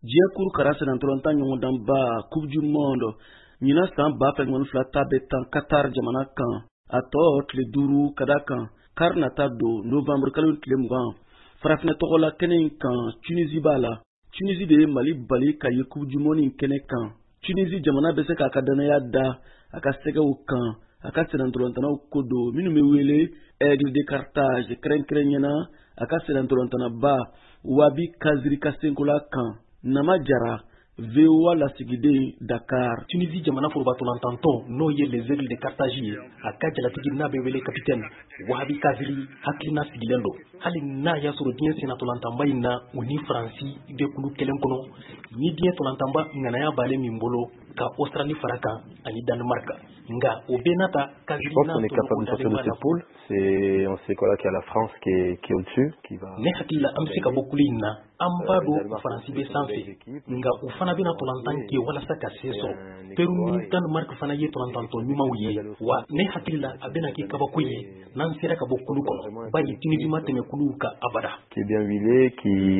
Diakuru Karasa Nantolanta Yondamba, Coupe du Monde, Nina Samba Pelmon Flata Betan Qatar Jamanakan, Atot, le Duru, Kadakan, Karnatado, Novembre Kalun Tlemgan, Farafina Togola Kenenkan, Tunisie Bala, Tunisie de Mali Bali Kaye Coupe du Monde in Kenekan, Tunisie Jamana Beseka Akadanaya Da, Akasega Ukan, Akasenantolantana Kodo, Minumewele, Aigle de Carthage, Krenyana, Akasenantolantana Ba, Wabi Kazri Kastenkola Kan, Namajara, VOA La Sigide, Dakar. Tunisie Jamana Fourbatolantantons, Noye les Aigles de Carthage, Akadjalatigi Nabewele capitaine, Wabi Kazri, Haklina Sigilendo, Halina Yasurudien Senatolantamba Ina, Uni Franci, de Kulu Kelenkono, ni Dien Tolantamba, Nanaya Bale Mimbolo, Ka Australie Faraka, Ani Danemark. Nga, Obenata, je pense qu'on est capable de sortir de cette poule. On sait quoi là qu'il y a la France qui est au-dessus, qui va. Nehakila Amseka Bokulina, Ambado, France Bessanfe, Nga, Ufanabina Tolantan qui wala saka seso, Peru Danemark Fanaye Tolantanto Numauye, Wa Nehakila Abenaki Kabakuye, Nansera Kabokuluko, Bayi Tinizima Temekuluka Abada. Qui est bien huilé,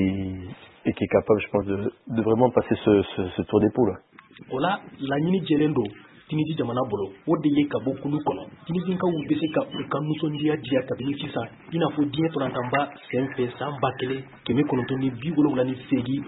et qui est capable, je pense, de vraiment passer ce tour des poules. Ola, la Nini Gelendo. Tunisie jamana bolo o de ye ka bokulu kono Tunisie ka wu bese ka ka musondiya dia ka bini sisa ina fo die to lantamba sempe samba kele keme kono to ni bigolo wala ni segi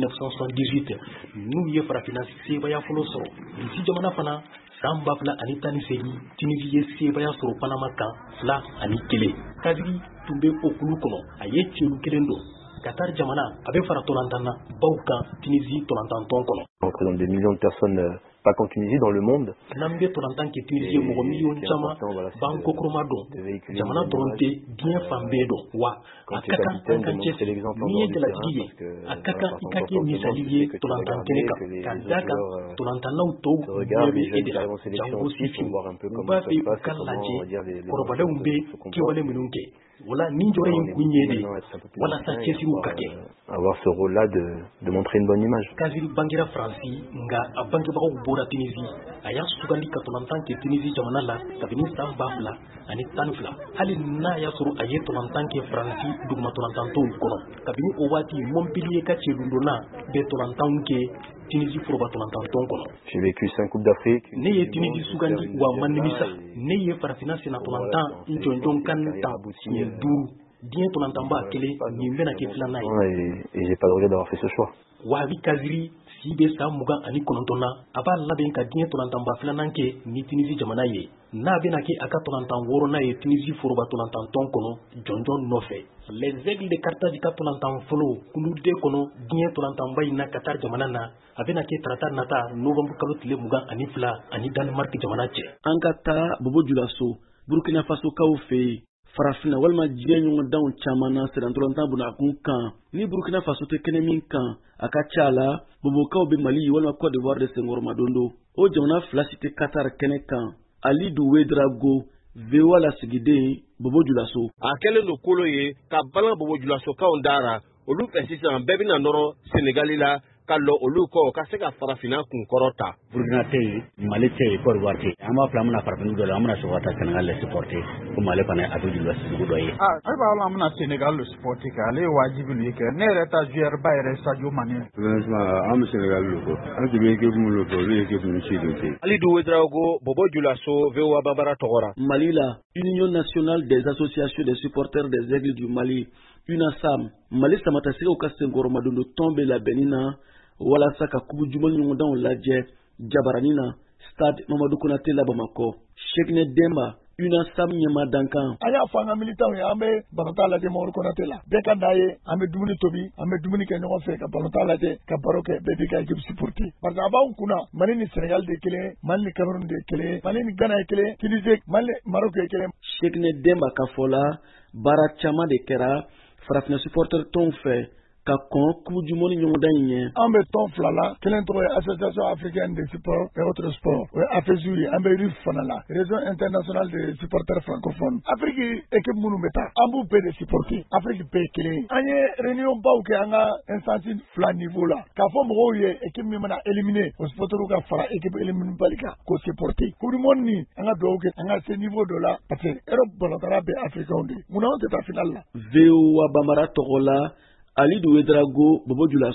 1978 nu ye farafina seba ya folo soro Tunisie jamana fana samba fla ani tani segi Tunisie ye seba ya soro panama kan fla ani kele kadiri tumbe okulu kono aye chelu kelendo Qatar jamana abe fara to lantana bauka Tunisie to lantanton kono dans des millions de personnes pas qu'en Tunisie, dans le monde. Nambe Tolantan qui Tunisie, mon million Chama, Banco Cromado, Jamana Toronté, bien Fambedo, Wa, Akaka, Kankanches, Nié de la Gie, Akaka, Ikaki, Misalié, Tolantan Teneka, Kandaka, Tolantan Auto, Yabi et de la Jango Sifi, Babi, Kalaje, Korobadumbe, Kiwale Mununke, voilà, Ninjore Kunyede, voilà sa Chessi Ukake. Avoir ce rôle-là de montrer une bonne image. Kazil Bangira Franci, Nga, Abangabao Bora Tunisie, Ayas Sugandi Katolantan qui Tunisie Jamanala, Kabini Sambafla, Ani Tanfla, Alina Yasuru Ayetolantan qui Franci, Dugmatolantanto Kono, Kabini Owati, Montpellier Kachi Lundona, Betolantan qui Tunisie Probatolantanton Kono. J'ai vécu 5 Coupes d'Afrique. Neye Tunisie Sugandi ou Manimisa, Neye Farafina Senatolantan, Injonjon Kanta, Duru. Bien ton entamba kele ni mena ke flana et j'ai pas de regret d'avoir fait ce choix. Wabi Kazri sibe sa muga ani konontona aba laben ka bien ton entamba flana ke ni Tunisie jamana ye na bena ke aka ton entam woro na ye Tunisie foroba ton entam ton kono jonjon no fait les aigles de Carthage ka ton entam folo kulu de kono bien ton entamba ina Qatar jamana na abena ke trata nata novembre kalot le muga ani fla ani Danemark jamana che angata bobo julaso Burkina Faso kaufe Farafina walma jienyo daun chamana sedantolantan buna kunkan ni Burkina Faso te kenemin kan akachala boboka be Mali walma Côte d'Ivoire de Senghor Madondo o jamana flasite Qatar kenekan Ali Doué Drago VOA La Sigide bobo julaso akele no kolo ye ka balan bobo julaso ka ondara olu pesisa bebi na noro Senegalila kallo oluko ka se ka farafina kun korota Burkina te Mali te Côte d'Ivoire te ama flamuna farafina do la amna sokata Sénégal le supporter ko Mali pana adu du wasi du doye ay ba la amna Sénégal le supporter ka le wajibi lu ke ne reta joueur bayre Sadio Mané am Sénégal lu ko am be ke mu lu ko le ke mu ci dote Ali Doué Drago bobo julaso VOA Bambara Togora Malila Union nationale des associations des supporters des Aigles du Mali UNASAM Mali samata sika ka Senghor Madondo tombe la Benina wala saka kubu jumal nyondan laje jabaranina stade Mamadou Konaté la Bamako Cheikne Demba UNASAM nyama dankan aya fanga militant ya ambe balota la de Mamadou Konaté la be kan daye ambe dumuni tobi ambe dumuni ke nyoko fe ka balota la de ka baroke be ka équipe supporter parce que abaw kuna Mali ni Sénégal de kele Mali ni Cameroun de kele Mali ni Ghana de kele Tunisie Mali Maroc de kele Cheikne Demba kafola barachama de kera farafina supporter ton fait ka kon Coupe du Monde nyondanyen ambe ton flala kelen to association africaine de sport et autres sports afezuri ambe rif fanala réseau international de supporters francophones Afrique équipe munu meta ambu pe de supporter Afrique pe kelen anye réunion baw ke anga instance fla niveau la ka fo mo ye équipe mi mana éliminer au supporteru ka fara équipe éliminer balika ko supporter Coupe du Monde ni anga do ke anga ce niveau de là parce que Europe bolotara be africain de muna on ta finale la VOA Bambara Togola Ali Doué Drago bobo julaso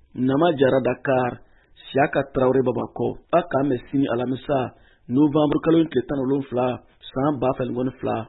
Nama Jara Dakar, Siaka Traoré Babako, a k'an bɛn sini alamisa Novembre kalo tile 17 san 2024